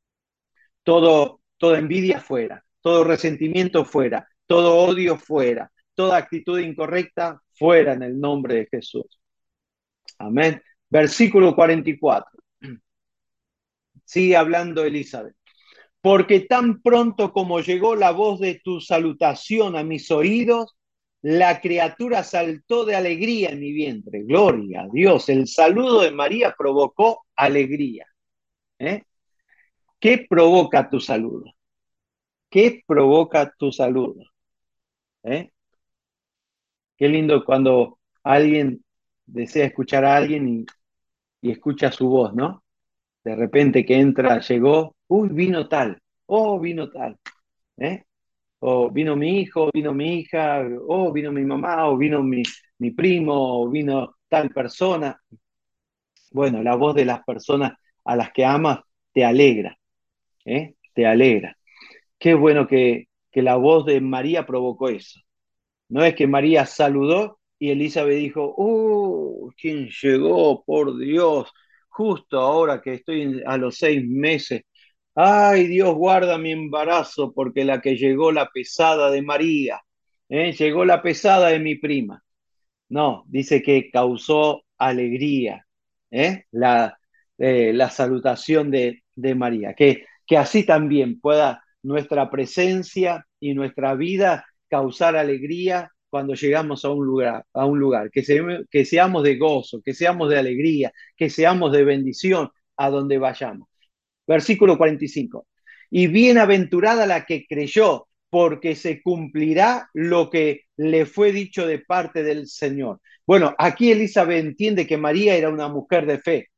Todo, toda envidia fuera, todo resentimiento fuera, todo odio fuera, toda actitud incorrecta fuera en el nombre de Jesús. Amén. Versículo cuarenta y cuatro. Sigue hablando Elizabeth. Porque tan pronto como llegó la voz de tu salutación a mis oídos, la criatura saltó de alegría en mi vientre. Gloria a Dios. El saludo de María provocó alegría. ¿Eh? ¿Qué provoca tu saludo? ¿Qué provoca tu saludo? ¿Eh? Qué lindo cuando alguien desea escuchar a alguien y, y escucha su voz, ¿no? De repente que entra, llegó, uy, vino tal, oh, vino tal. ¿Eh? O vino mi hijo, vino mi hija, o vino mi mamá, o vino mi, mi primo, o vino tal persona. Bueno, la voz de las personas a las que amas te alegra, ¿eh? Te alegra. Qué bueno que, que la voz de María provocó eso. No es que María saludó y Elizabeth dijo, ¡uh! ¿Quién llegó? Por Dios, justo ahora que estoy a los seis meses. ¡Ay, Dios guarda mi embarazo! Porque la que llegó la pesada de María, ¿eh? Llegó la pesada de mi prima. No, dice que causó alegría, ¿eh? La, eh, la salutación de, de María. Que, que así también pueda nuestra presencia y nuestra vida causar alegría cuando llegamos a un lugar, a un lugar. Que, se, que seamos de gozo, que seamos de alegría, que seamos de bendición a donde vayamos. Versículo cuarenta y cinco. Y bienaventurada la que creyó, porque se cumplirá lo que le fue dicho de parte del Señor. Bueno, aquí Elizabeth entiende que María era una mujer de fe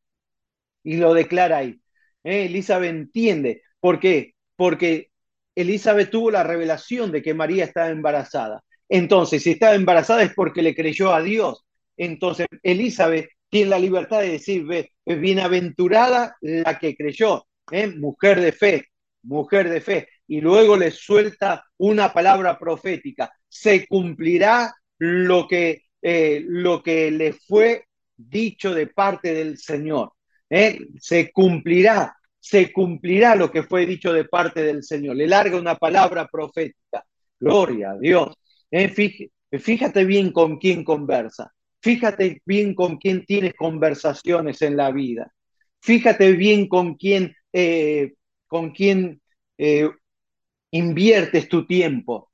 y lo declara ahí. ¿Eh? Elizabeth entiende. ¿Por qué? Porque Elizabeth tuvo la revelación de que María estaba embarazada. Entonces, si estaba embarazada es porque le creyó a Dios. Entonces, Elizabeth tiene la libertad de decir, bienaventurada la que creyó, ¿eh? Mujer de fe, mujer de fe. Y luego le suelta una palabra profética. Se cumplirá lo que, eh, lo que le fue dicho de parte del Señor. ¿Eh? Se cumplirá, se cumplirá lo que fue dicho de parte del Señor. Le larga una palabra profética. Gloria a Dios. ¿Eh? Fíjate bien con quién conversa. Fíjate bien con quién tienes conversaciones en la vida. Fíjate bien con quién, eh, con quién eh, inviertes tu tiempo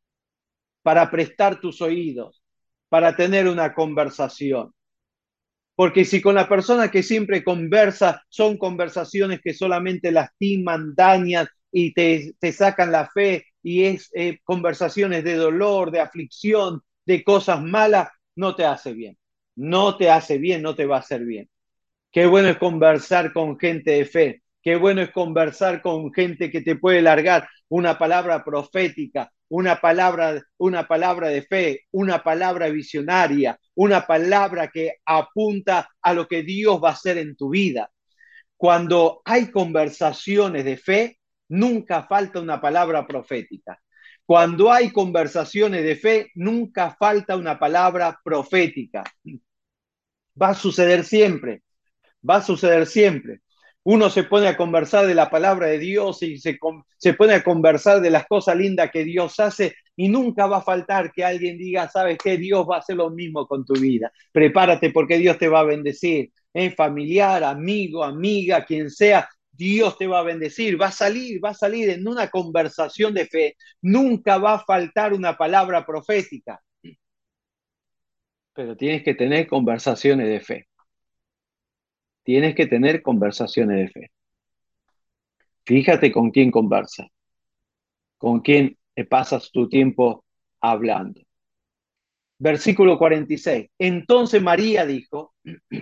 para prestar tus oídos, para tener una conversación. Porque si con la persona que siempre conversa son conversaciones que solamente lastiman, dañan y te, te sacan la fe y es eh, conversaciones de dolor, de aflicción, de cosas malas, no te hace bien. No te hace bien, no te va a hacer bien. Qué bueno es conversar con gente de fe. Qué bueno es conversar con gente que te puede largar una palabra profética, una palabra, una palabra de fe, una palabra visionaria, una palabra que apunta a lo que Dios va a hacer en tu vida. Cuando hay conversaciones de fe, nunca falta una palabra profética. Cuando hay conversaciones de fe, nunca falta una palabra profética. Va a suceder siempre, va a suceder siempre. Uno se pone a conversar de la palabra de Dios y se, se pone a conversar de las cosas lindas que Dios hace y nunca va a faltar que alguien diga, ¿sabes qué? Dios va a hacer lo mismo con tu vida. Prepárate porque Dios te va a bendecir. ¿Eh? Familiar, amigo, amiga, quien sea, Dios te va a bendecir. Va a salir, va a salir en una conversación de fe. Nunca va a faltar una palabra profética. Pero tienes que tener conversaciones de fe. Tienes que tener conversaciones de fe. Fíjate con quién conversas, con quién pasas tu tiempo hablando. Versículo cuarenta y seis. Entonces María dijo,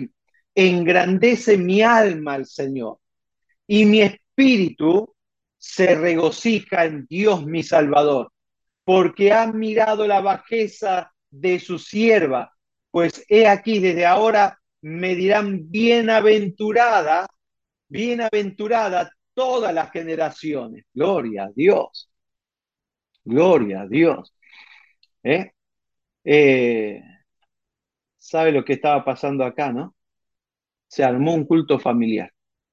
engrandece mi alma al Señor y mi espíritu se regocija en Dios mi Salvador, porque ha mirado la bajeza de su sierva, pues he aquí desde ahora me dirán bienaventurada, bienaventurada todas las generaciones. Gloria a Dios, gloria a Dios. ¿Eh? Eh, ¿Sabe lo que estaba pasando acá, no? Se armó un culto familiar.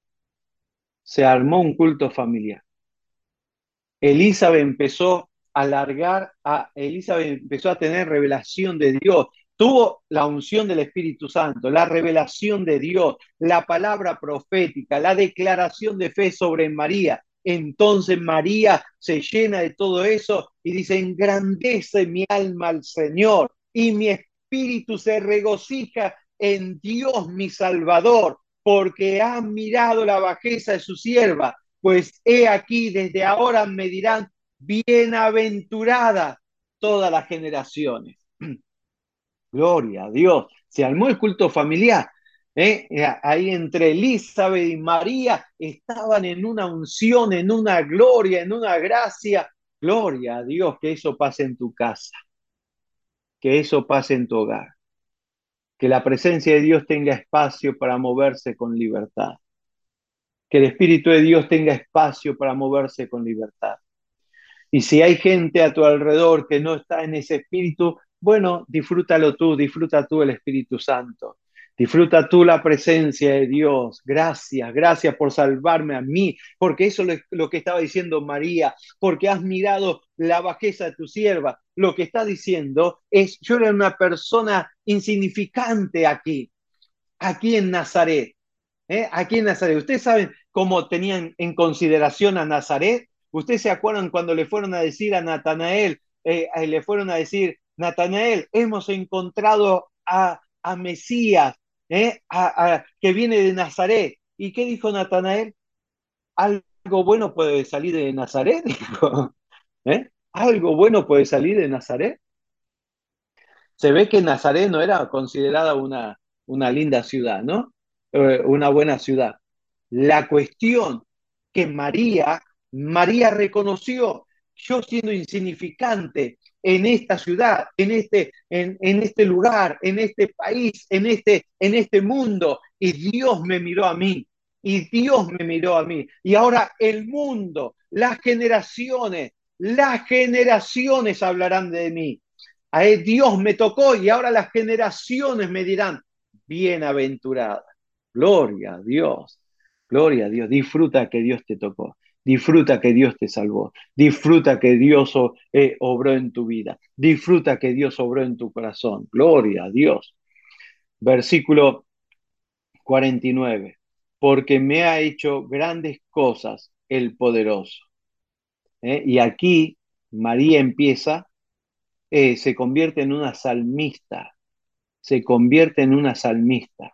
Se armó un culto familiar. Elizabeth empezó a alargar, a, Elizabeth empezó a tener revelación de Dios, tuvo la unción del Espíritu Santo, la revelación de Dios, la palabra profética, la declaración de fe sobre María. Entonces María se llena de todo eso y dice, engrandece mi alma al Señor y mi espíritu se regocija en Dios mi Salvador, porque ha mirado la bajeza de su sierva. Pues he aquí, desde ahora me dirán, bienaventurada todas las generaciones. Gloria a Dios. Se armó el culto familiar. ¿eh? Ahí entre Elizabeth y María estaban en una unción, en una gloria, en una gracia. Gloria a Dios, que eso pase en tu casa, que eso pase en tu hogar, que la presencia de Dios tenga espacio para moverse con libertad, que el Espíritu de Dios tenga espacio para moverse con libertad. Y si hay gente a tu alrededor que no está en ese espíritu, bueno, disfrútalo tú, disfruta tú el Espíritu Santo. Disfruta tú la presencia de Dios. Gracias, gracias por salvarme a mí, porque eso es lo que estaba diciendo María, porque has mirado la bajeza de tu sierva. Lo que está diciendo es, yo era una persona insignificante aquí, aquí en Nazaret. ¿eh? Aquí en Nazaret. ¿Ustedes saben cómo tenían en consideración a Nazaret? ¿Ustedes se acuerdan cuando le fueron a decir a Natanael, eh, le fueron a decir, Natanael, hemos encontrado a, a Mesías, ¿eh? a, a, que viene de Nazaret? ¿Y qué dijo Natanael? ¿Algo bueno puede salir de Nazaret? Dijo, ¿eh? ¿Algo bueno puede salir de Nazaret? Se ve que Nazaret no era considerada una, una linda ciudad, ¿no? Eh, una buena ciudad. La cuestión que María, María reconoció, yo siendo insignificante en esta ciudad, en este, en, en este lugar, en este país, en este, en este mundo, y Dios me miró a mí, y Dios me miró a mí. Y ahora el mundo, las generaciones, las generaciones hablarán de mí. A Dios me tocó y ahora las generaciones me dirán, bienaventurada. Gloria a Dios, gloria a Dios. Disfruta que Dios te tocó, disfruta que Dios te salvó, disfruta que Dios eh, obró en tu vida, disfruta que Dios obró en tu corazón. Gloria a Dios. Versículo cuarenta y nueve. Porque me ha hecho grandes cosas el poderoso. ¿Eh? Y aquí María empieza, eh, se convierte en una salmista, se convierte en una salmista.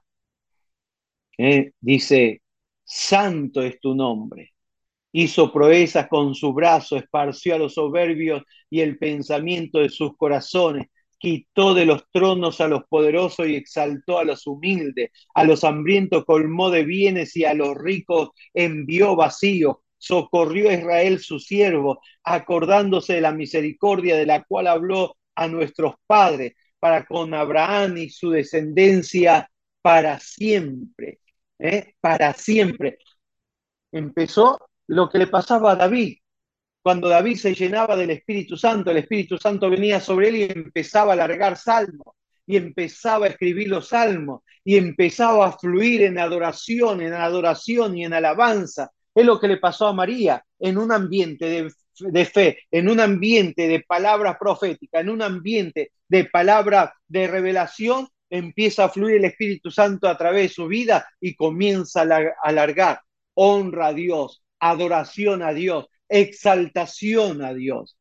¿eh? Dice, santo es tu nombre. Hizo proezas con su brazo, esparció a los soberbios y el pensamiento de sus corazones. Quitó de los tronos a los poderosos y exaltó a los humildes. A los hambrientos colmó de bienes y a los ricos envió vacíos. socorrió a Israel su siervo, acordándose de la misericordia de la cual habló a nuestros padres, para con Abraham y su descendencia para siempre, ¿eh? Para siempre. Empezó lo que le pasaba a David. Cuando David se llenaba del Espíritu Santo, el Espíritu Santo venía sobre él y empezaba a largar salmos, y empezaba a escribir los salmos, y empezaba a fluir en adoración, en adoración y en alabanza. Es lo que le pasó a María en un ambiente de, de fe, en un ambiente de palabras proféticas, en un ambiente de palabra de revelación, empieza a fluir el Espíritu Santo a través de su vida y comienza a alargar honra a Dios, adoración a Dios, exaltación a Dios.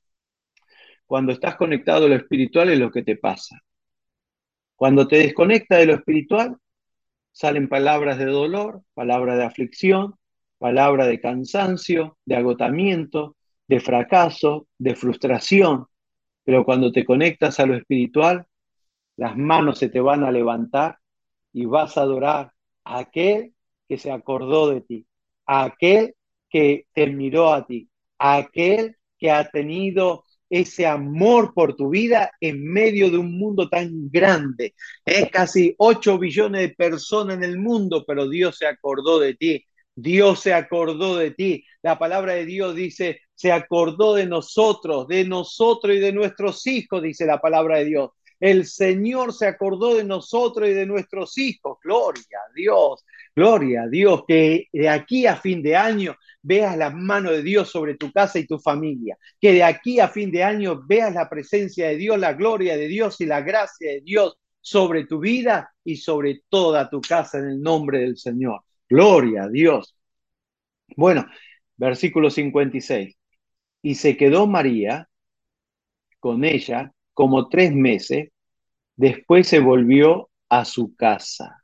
Cuando estás conectado a lo espiritual es lo que te pasa. Cuando te desconectas de lo espiritual, salen palabras de dolor, palabras de aflicción, palabras de cansancio, de agotamiento, de fracaso, de frustración. Pero cuando te conectas a lo espiritual, las manos se te van a levantar y vas a adorar a aquel que se acordó de ti, a aquel que te miró a ti, a aquel que ha tenido ese amor por tu vida en medio de un mundo tan grande. Es casi ocho billones de personas en el mundo, pero Dios se acordó de ti. Dios se acordó de ti. La palabra de Dios dice, se acordó de nosotros, de nosotros y de nuestros hijos, dice la palabra de Dios. El Señor se acordó de nosotros y de nuestros hijos. Gloria a Dios, gloria a Dios. Que de aquí a fin de año veas la mano de Dios sobre tu casa y tu familia. Que de aquí a fin de año veas la presencia de Dios, la gloria de Dios y la gracia de Dios sobre tu vida y sobre toda tu casa en el nombre del Señor. Gloria a Dios. Bueno, versículo cincuenta y seis. Y se quedó María con ella como tres meses. Después se volvió a su casa.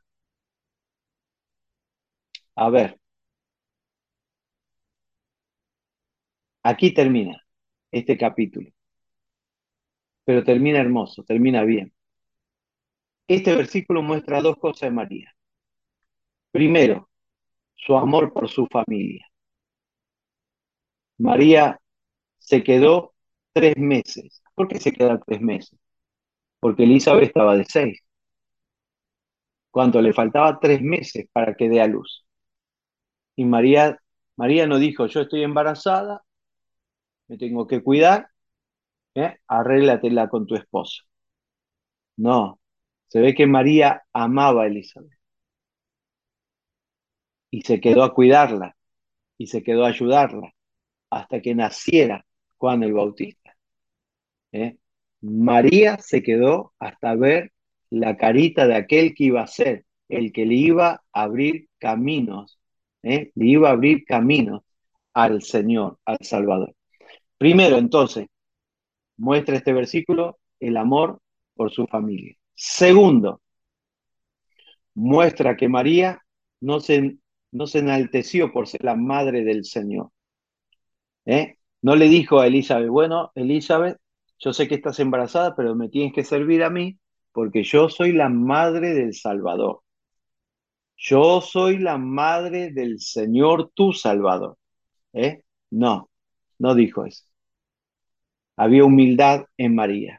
A ver, aquí termina este capítulo, pero termina hermoso, termina bien. Este versículo muestra dos cosas de María. Primero, su amor por su familia. María se quedó tres meses. ¿Por qué se queda tres meses? Porque Elizabeth estaba de seis. Cuando le faltaba tres meses para que dé a luz. Y María, María no dijo, yo estoy embarazada, me tengo que cuidar, ¿eh? Arréglatela con tu esposo. No, se ve que María amaba a Elizabeth y se quedó a cuidarla y se quedó a ayudarla hasta que naciera Juan el Bautista. ¿eh? María se quedó hasta ver la carita de aquel que iba a ser, el que le iba a abrir caminos, ¿eh? le iba a abrir caminos al Señor, al Salvador. Primero, entonces, muestra este versículo el amor por su familia. Segundo, muestra que María no se, no se enalteció por ser la madre del Señor. ¿eh? No le dijo a Elizabeth, bueno, Elizabeth, yo sé que estás embarazada, pero me tienes que servir a mí porque yo soy la madre del Salvador. Yo soy la madre del Señor, tu Salvador. ¿eh? No, no dijo eso. Había humildad en María.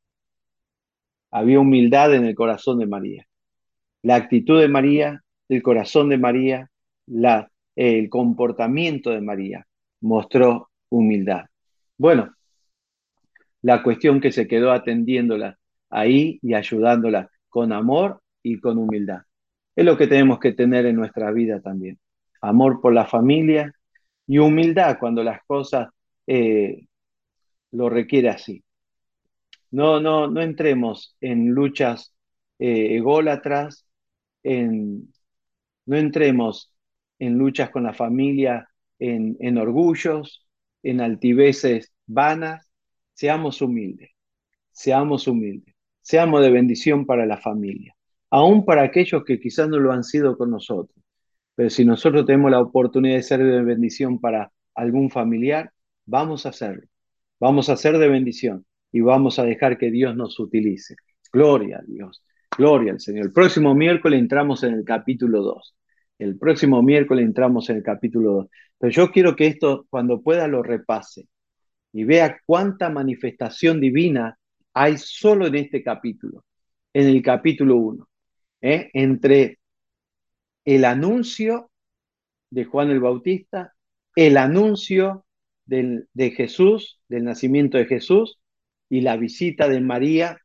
Había humildad en el corazón de María. La actitud de María, el corazón de María, la, el comportamiento de María mostró humildad. Bueno, la cuestión que se quedó atendiéndola ahí y ayudándola con amor y con humildad. Es lo que tenemos que tener en nuestra vida también. Amor por la familia y humildad cuando las cosas eh, lo requiere así. No, no, no entremos en luchas eh, ególatras, en, no entremos en luchas con la familia, en, en orgullos, en altiveces vanas. Seamos humildes, seamos humildes, seamos de bendición para la familia, aún para aquellos que quizás no lo han sido con nosotros. Pero si nosotros tenemos la oportunidad de ser de bendición para algún familiar, vamos a hacerlo. Vamos a ser de bendición y vamos a dejar que Dios nos utilice. Gloria a Dios, gloria al Señor. El próximo miércoles entramos en el capítulo dos. El próximo miércoles entramos en el capítulo dos. Pero yo quiero que esto, cuando pueda, lo repase y vea cuánta manifestación divina hay solo en este capítulo, en el capítulo uno, ¿eh? Entre el anuncio de Juan el Bautista, el anuncio del, de Jesús, del nacimiento de Jesús, y la visita de María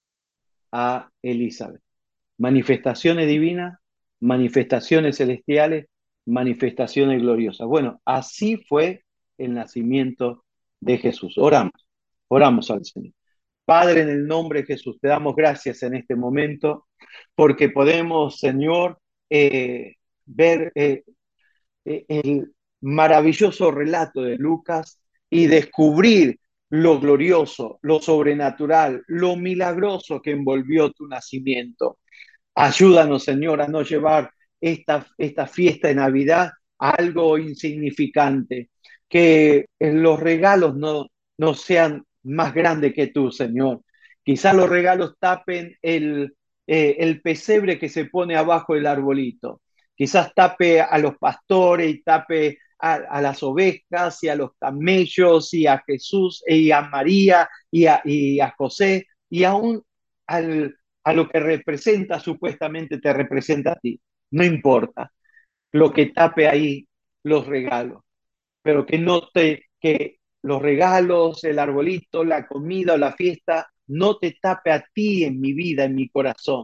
a Elizabeth. Manifestaciones divinas, manifestaciones celestiales, manifestaciones gloriosas. Bueno, así fue el nacimiento de Jesús. Oramos, oramos al Señor. Padre, en el nombre de Jesús, te damos gracias en este momento porque podemos, Señor, eh, ver eh, eh, el maravilloso relato de Lucas y descubrir lo glorioso, lo sobrenatural, lo milagroso que envolvió tu nacimiento. Ayúdanos, Señor, a no llevar esta, esta fiesta de Navidad a algo insignificante, que los regalos no, no sean más grandes que tú, Señor. Quizás los regalos tapen el, eh, el pesebre que se pone abajo del arbolito. Quizás tape a los pastores y tape a, a las ovejas y a los camellos y a Jesús y a María y a, y a José y aún al, a lo que representa, supuestamente te representa a ti. No importa lo que tape ahí los regalos, pero que no te, que los regalos, el arbolito, la comida o la fiesta no te tape a ti en mi vida, en mi corazón.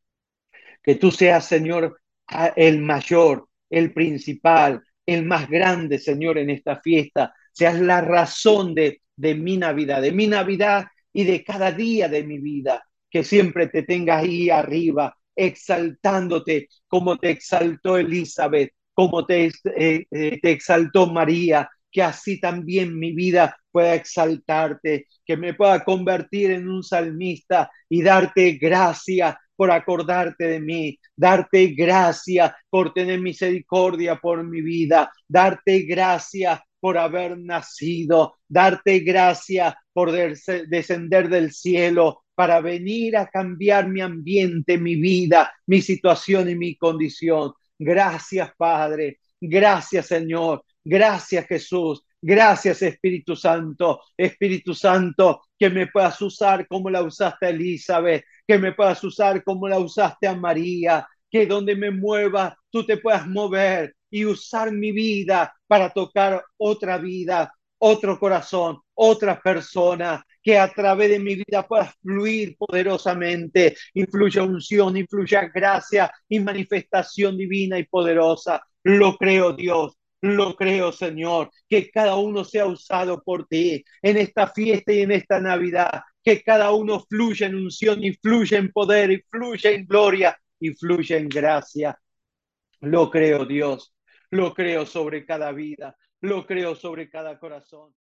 Que tú seas, Señor, el mayor, el principal, el más grande, Señor, en esta fiesta. Seas la razón de, de mi Navidad, de mi Navidad y de cada día de mi vida. Que siempre te tengas ahí arriba, exaltándote como te exaltó Elizabeth, como te, eh, eh, te exaltó María, que así también mi vida pueda exaltarte, que me pueda convertir en un salmista y darte gracia por acordarte de mí, darte gracia por tener misericordia por mi vida, darte gracia por haber nacido, darte gracia por descender del cielo para venir a cambiar mi ambiente, mi vida, mi situación y mi condición. Gracias, Padre. Gracias, Señor. Gracias, Jesús. Gracias, Espíritu Santo. Espíritu Santo, que me puedas usar como la usaste a Elizabeth, que me puedas usar como la usaste a María, que donde me mueva tú te puedas mover y usar mi vida para tocar otra vida, otro corazón, otra persona, que a través de mi vida pueda fluir poderosamente, influya unción, influya gracia y manifestación divina y poderosa. Lo creo, Dios. Lo creo, Señor, que cada uno sea usado por ti en esta fiesta y en esta Navidad, que cada uno fluya en unción y fluya en poder y fluya en gloria y fluya en gracia. Lo creo, Dios. Lo creo sobre cada vida. Lo creo sobre cada corazón.